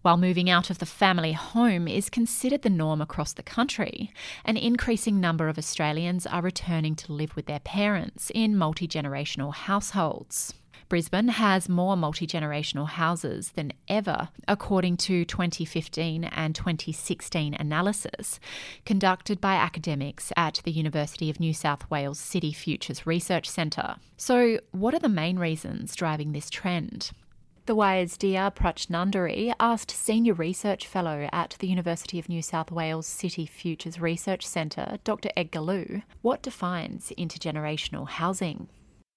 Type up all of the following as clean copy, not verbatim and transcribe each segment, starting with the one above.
While moving out of the family home is considered the norm across the country, an increasing number of Australians are returning to live with their parents in multi-generational households. Brisbane has more multi-generational houses than ever, according to 2015 and 2016 analysis conducted by academics at the University of New South Wales City Futures Research Centre. So, what are the main reasons driving this trend? The Wire's Dia Prachnandari asked Senior Research Fellow at the University of New South Wales City Futures Research Centre, Dr. Edgar Liu, what defines intergenerational housing?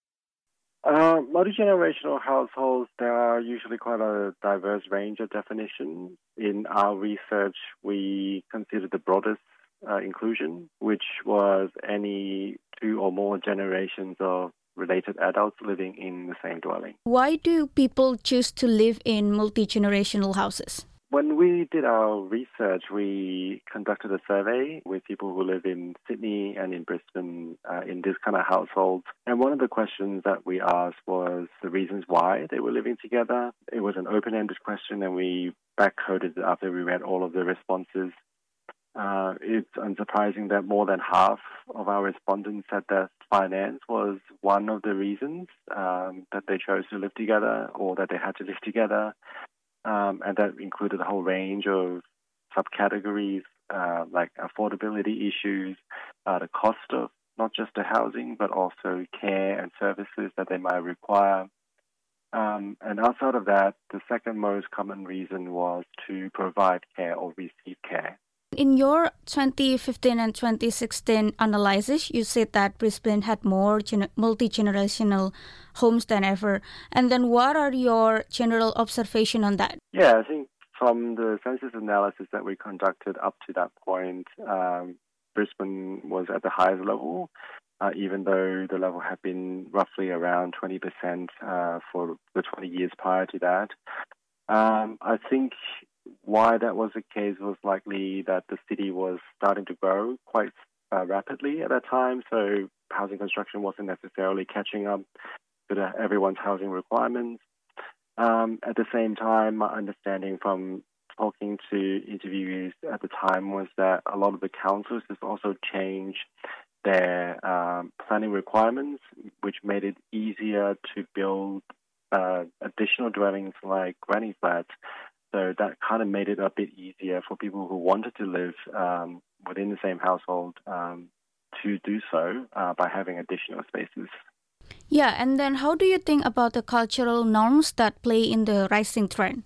Multi-generational households, there are usually quite a diverse range of definitions. In our research, we consider the broadest inclusion, which was any two or more generations of related adults living in the same dwelling. Why do people choose to live in multi-generational houses? When we did our research, we conducted a survey with people who live in Sydney and in Brisbane in this kind of households. And one of the questions that we asked was the reasons why they were living together. It was an open-ended question, and we backcoded it after we read all of the responses. It's unsurprising that more than half of our respondents said that finance was one of the reasons that they chose to live together or that they had to live together. And that included a whole range of subcategories like affordability issues, the cost of not just the housing, but also care and services that they might require. And outside of that, the second most common reason was to provide care or receive care. In your 2015 and 2016 analysis, you said that Brisbane had more multi-generational homes than ever. And then what are your general observations on that? Yeah, I think from the census analysis that we conducted up to that point, Brisbane was at the highest level, even though the level had been roughly around 20% for the 20 years prior to that. I think why that was the case was likely that the city was starting to grow quite rapidly at that time, so housing construction wasn't necessarily catching up to everyone's housing requirements. At the same time, my understanding from talking to interviewees at the time was that a lot of the councils has also changed their planning requirements, which made it easier to build additional dwellings like granny flats. So that kind of made it a bit easier for people who wanted to live within the same household to do so by having additional spaces. Yeah, and then how do you think about the cultural norms that play in the rising trend?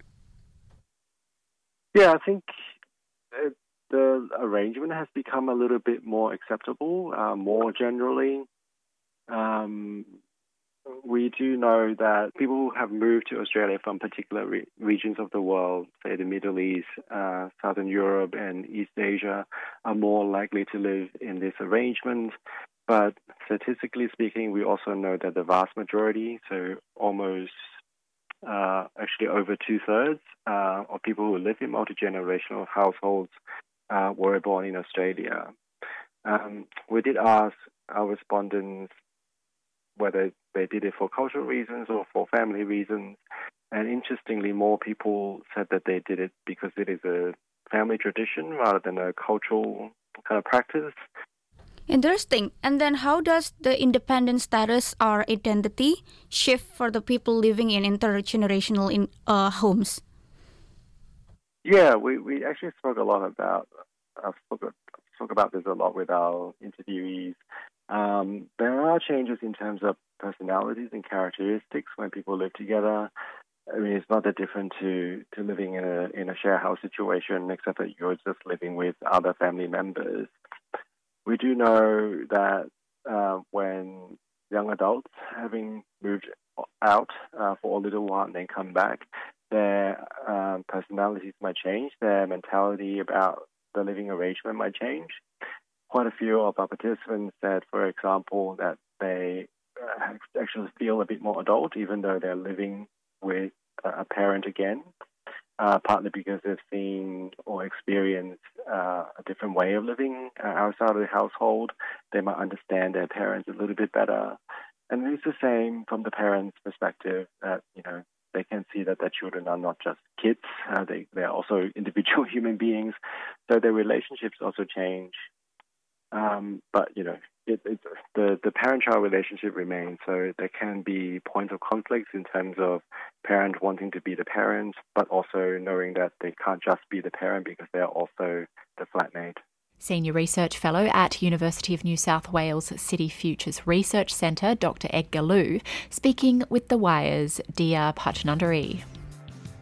Yeah, I think the arrangement has become a little bit more acceptable, more generally. We do know that people who have moved to Australia from particular regions of the world, say the Middle East, Southern Europe and East Asia, are more likely to live in this arrangement. But statistically speaking, we also know that the vast majority, so almost actually over two-thirds of people who live in multi-generational households were born in Australia. We did ask our respondents whether they did it for cultural reasons or for family reasons. And interestingly, more people said that they did it because it is a family tradition rather than a cultural kind of practice. Interesting. And then how does the independent status or identity shift for the people living in intergenerational homes? Yeah, we actually spoke a lot about this a lot with our interviewees. There are changes in terms of personalities and characteristics when people live together. I mean, it's not that different to living in a share house situation, except that you're just living with other family members. We do know that when young adults, having moved out for a little while and then come back, their personalities might change, their mentality about the living arrangement might change. Quite a few of our participants said, for example, that they actually feel a bit more adult, even though they're living with a parent again, partly because they've seen or experienced a different way of living outside of the household. They might understand their parents a little bit better. And it's the same from the parents' perspective that, they can see that their children are not just kids. They are also individual human beings. So their relationships also change. But, the parent-child relationship remains. So there can be points of conflict in terms of parent wanting to be the parent, but also knowing that they can't just be the parent because they are also the flatmate. Senior Research Fellow at University of New South Wales City Futures Research Centre, Dr. Edgar Liu, speaking with The Wire's Dia Pachnundari.